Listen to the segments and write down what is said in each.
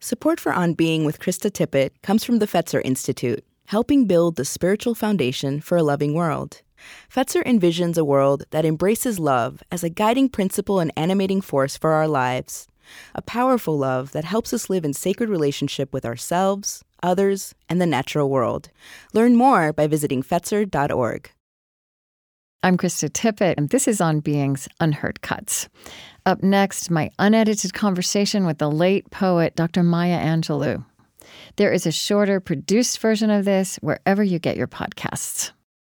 Support for On Being with Krista Tippett comes from the Fetzer Institute, helping build the spiritual foundation for a loving world. Fetzer envisions a world that embraces love as a guiding principle and animating force for our lives. A powerful love that helps us live in sacred relationship with ourselves, others, and the natural world. Learn more by visiting Fetzer.org. I'm Krista Tippett, and this is On Being's Unheard Cuts. Up next, my unedited conversation with the late poet Dr. Maya Angelou. There is a shorter, produced version of this wherever you get your podcasts.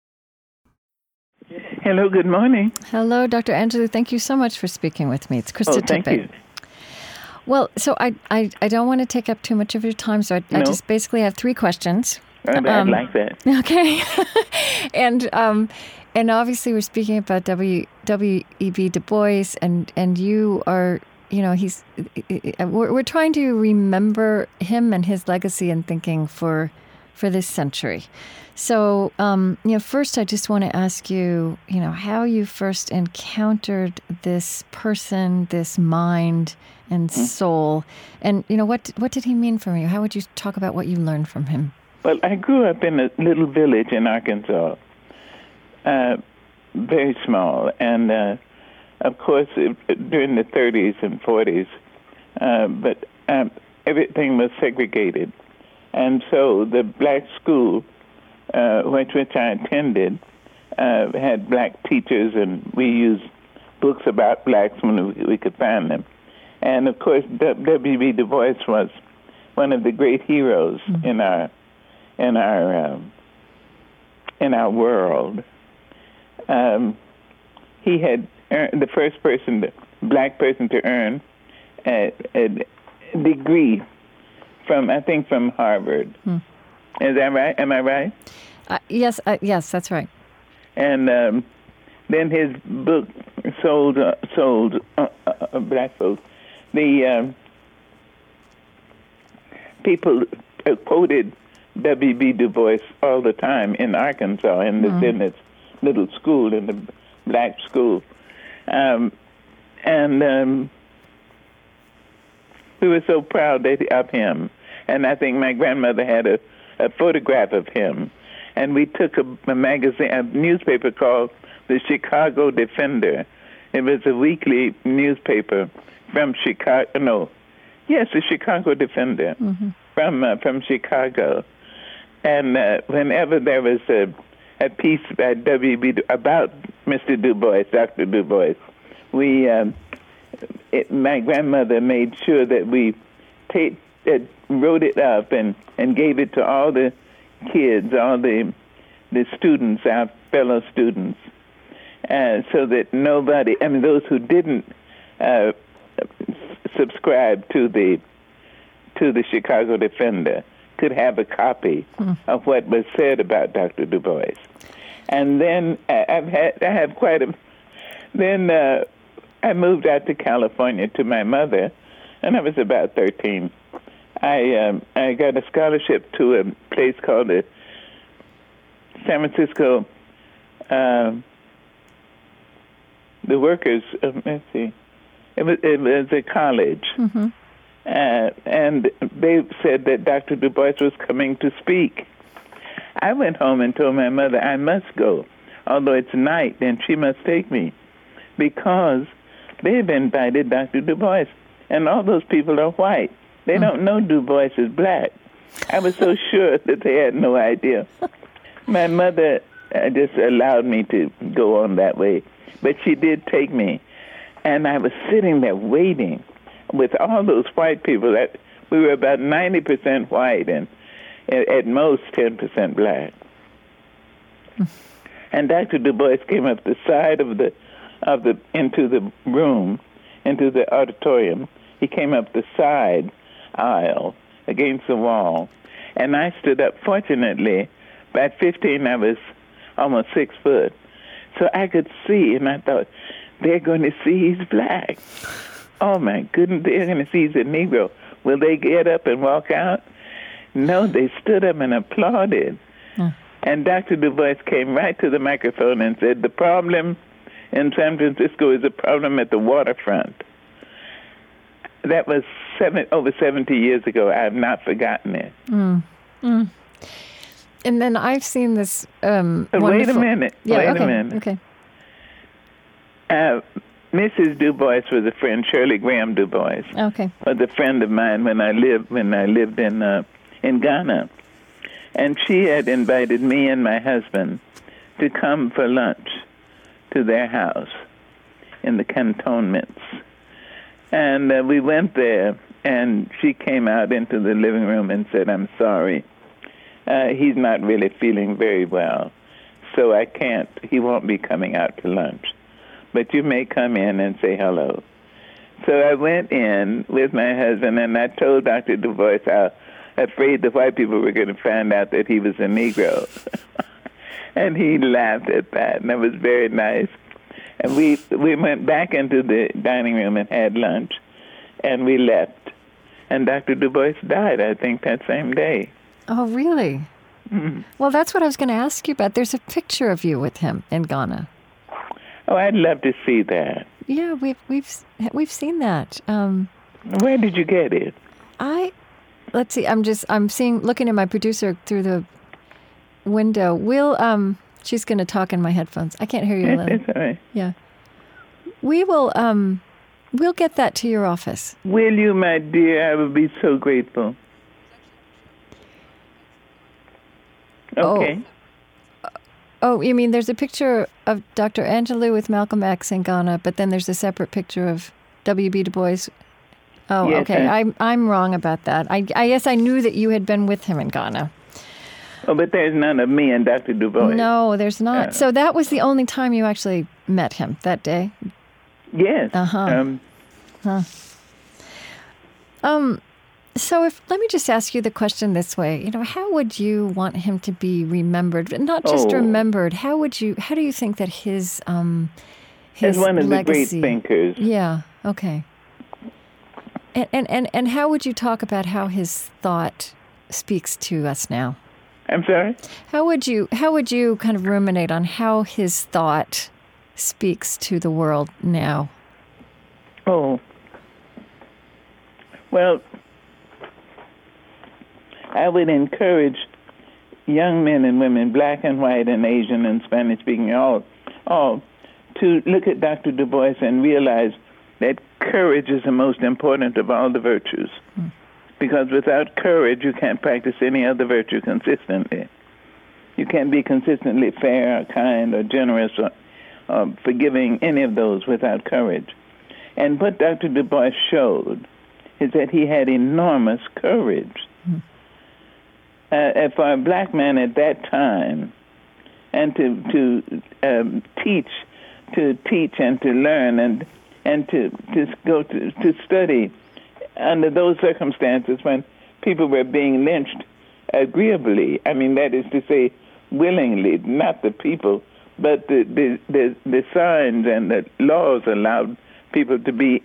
Hello, good morning. Hello, Dr. Angelou. Thank you so much for speaking with me. It's Krista Tippett. Thank you. Well, so I don't want to take up too much of your time, so I just basically have 3 questions. I'd like that. Okay. And obviously we're speaking about W.E.B. Du Bois, and you are, we're trying to remember him and his legacy and thinking for this century. So, first I just want to ask you, how you first encountered this person, this mind and soul, and, what did he mean for you? How would you talk about what you learned from him? Well, I grew up in a little village in Arkansas, very small, and of course during the 30s and 40s, but everything was segregated, and so the black school, which I attended, had black teachers, and we used books about blacks when we could find them, and of course W.E.B. Du Bois was one of the great heroes in our world. He had earned the first black person to earn a degree from Harvard. Is that right? Am I right? Yes, that's right. And then his book sold black folks. The people quoted W.B. Du Bois all the time in Arkansas, in this little school, in the black school. And we were so proud of him. And I think my grandmother had a photograph of him. And we took a newspaper called the Chicago Defender. It was a weekly newspaper from Chicago. The Chicago Defender from Chicago. And whenever there was a piece by W.B. about Mr. Du Bois, Dr. Du Bois, my grandmother made sure that we wrote it up and gave it to all the kids, all the students, our fellow students, so that nobody, those who didn't subscribe to the Chicago Defender could have a copy of what was said about Dr. Du Bois. And then I moved out to California to my mother, and I was about 13. I got a scholarship to a place called the San Francisco, the Workers, let's see, it was a college. And they said that Dr. Du Bois was coming to speak. I went home and told my mother I must go, although it's night, and she must take me, because they've invited Dr. Du Bois, and all those people are white. They don't know Du Bois is black. I was so sure that they had no idea. My mother just allowed me to go on that way, but she did take me, and I was sitting there waiting with all those white people. That we were about 90% white and at most 10% black. And Dr. Du Bois came up the side into the room, into the auditorium. He came up the side aisle against the wall, and I stood up. Fortunately, by 15, I was almost 6 foot, so I could see, and I thought, they're going to see he's black. Oh, my goodness, they're going to see he's a Negro. Will they get up and walk out? No, they stood up and applauded. And Dr. Du Bois came right to the microphone and said, the problem in San Francisco is a problem at the waterfront. That was over 70 years ago. I have not forgotten it. And then I've seen this wonderful... Wait a minute. Yeah, Wait okay, a minute. okay. Mrs. Du Bois was a friend. Shirley Graham Du Bois Okay. was a friend of mine when I lived in Ghana, and she had invited me and my husband to come for lunch to their house in the cantonments, and we went there. And she came out into the living room and said, "I'm sorry, he's not really feeling very well, so I can't. He won't be coming out to lunch." But you may come in and say hello. So I went in with my husband, and I told Dr. Du Bois how afraid the white people were going to find out that he was a Negro. And he laughed at that, and that was very nice. And we went back into the dining room and had lunch, and we left. And Dr. Du Bois died, I think, that same day. Oh, really? Mm-hmm. Well, that's what I was going to ask you about. There's a picture of you with him in Ghana. Oh, I'd love to see that. Yeah, we've seen that. Where did you get it? Let's see. I'm looking at my producer through the window. She's going to talk in my headphones. I can't hear you, Lily. It's all right. Yeah. We will. We'll get that to your office. Will you, my dear? I would be so grateful. Okay. Oh, you mean there's a picture of Dr. Angelou with Malcolm X in Ghana, but then there's a separate picture of W.B. Du Bois. Oh, yes, okay. I'm wrong about that. I guess I knew that you had been with him in Ghana. Oh, but there's none of me and Dr. Du Bois. No, there's not. So that was the only time you actually met him, that day? Yes. So let me just ask you the question this way. How would you want him to be remembered? Not just remembered. How do you think that his as one of legacy, the great thinkers. Yeah, okay. And how would you talk about how his thought speaks to us now? I'm sorry? How would you kind of ruminate on how his thought speaks to the world now? Oh. Well, I would encourage young men and women, black and white and Asian and Spanish-speaking, all to look at Dr. Du Bois and realize that courage is the most important of all the virtues. Because without courage, you can't practice any other virtue consistently. You can't be consistently fair or kind or generous or forgiving, any of those without courage. And what Dr. Du Bois showed is that he had enormous courage. For a black man at that time, and to teach and to learn and to go to study under those circumstances when people were being lynched agreeably. I mean, that is to say, willingly, not the people, but the signs and the laws allowed people to be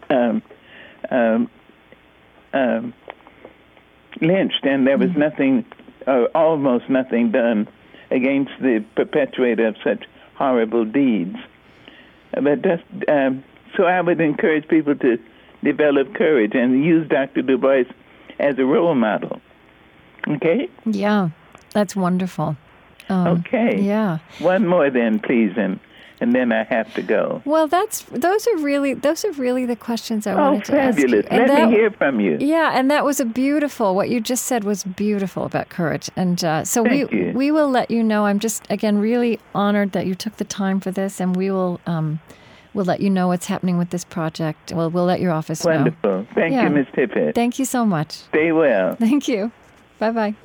lynched, and there was nothing, almost nothing done against the perpetrator of such horrible deeds. But so I would encourage people to develop courage and use Dr. Du Bois as a role model. Okay? Yeah, that's wonderful. Okay. Yeah. One more then, please, and then I have to go. Well, those are really the questions I wanted to ask you. Oh, fabulous. Let me hear from you. Yeah, and that was what you just said was beautiful about courage. And so we will let you know. I'm just, again, really honored that you took the time for this, and we will we'll let you know what's happening with this project. We'll let your office know. Wonderful. Thank you, Ms. Tippett. Thank you so much. Stay well. Thank you. Bye-bye.